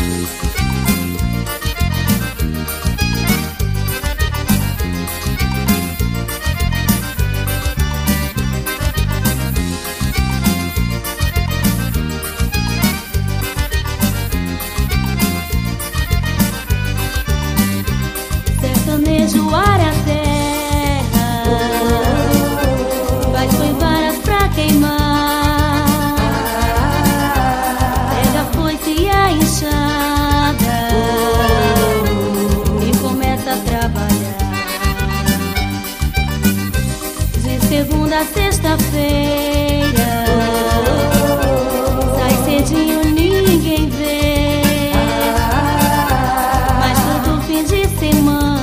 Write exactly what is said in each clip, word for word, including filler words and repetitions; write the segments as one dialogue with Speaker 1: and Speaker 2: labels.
Speaker 1: Sertanejo, área, terra, faz foi varas pra queimar. Pega a foice e a enxada e começa a trabalhar. De segunda a sexta-feira, sai cedinho, ninguém vê, mas todo fim de semana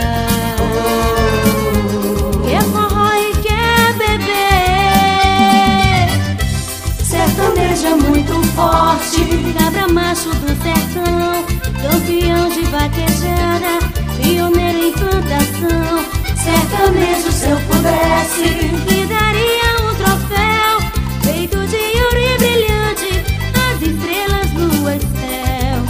Speaker 1: cabra macho do sertão, campeão de vaquejada, pioneiro em plantação. Sertanejo, se eu pudesse, lhe daria um troféu feito de ouro e brilhante, as estrelas, lua e céu.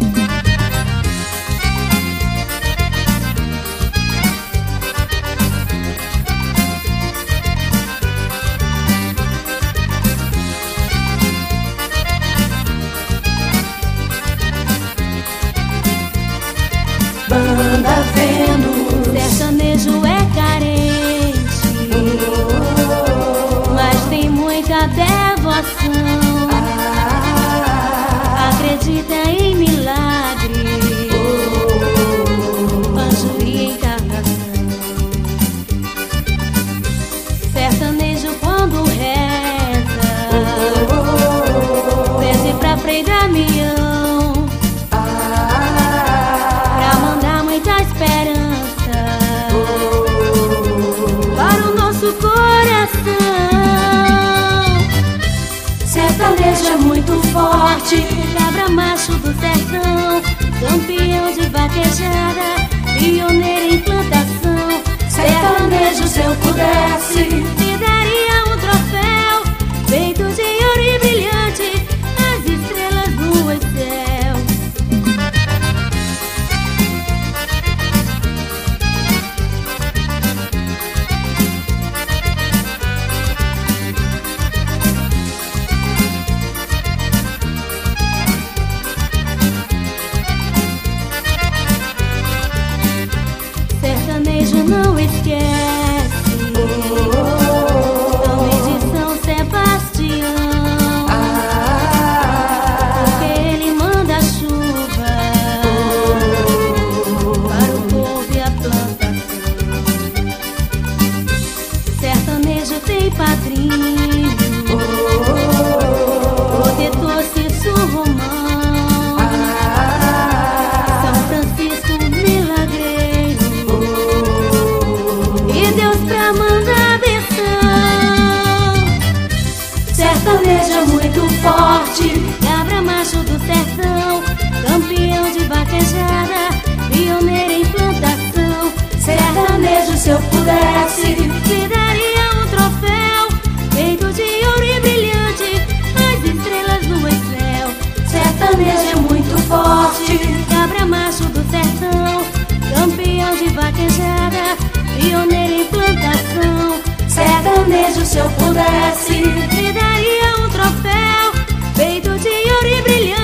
Speaker 2: Banda Vênus,
Speaker 1: sertanejo é carente, mas tem muita devoção. Acredita em milagre, anjo e encarnação. Sertanejo quando reza, pede pra Frei Damião, pra mandar muita esperança para o nosso coração.
Speaker 2: sertanejo é muito forte,
Speaker 1: Cabra macho do sertão, campeão de vaquejada, pioneiro em plantação.
Speaker 2: sertanejo, se eu pudesse,
Speaker 1: lhe daria um troféu feito de ouro e brilhante, as estrelas, lua e céu. Sertanejo não esquece Dom de São Sebastião, porque ele manda chuva para o povo e a plantação. Sertanejo tem padrinho, protetor Cício Romão, São Francisco milagreiro e Deus pra mandar benção.
Speaker 2: sertanejo é muito forte,
Speaker 1: Cabra macho do sertão, campeão de vaquejada, pioneiro em plantação.
Speaker 2: sertanejo, se eu pudesse,
Speaker 1: lhe daria um troféu feito de ouro e brilhante, as estrelas, lua e céu.
Speaker 2: sertanejo é muito forte,
Speaker 1: Cabra macho do sertão, campeão de vaquejada, pioneiro em plantação.
Speaker 2: sertanejo, se eu pudesse,
Speaker 1: lhe daria um troféu feito de ouro e brilhante,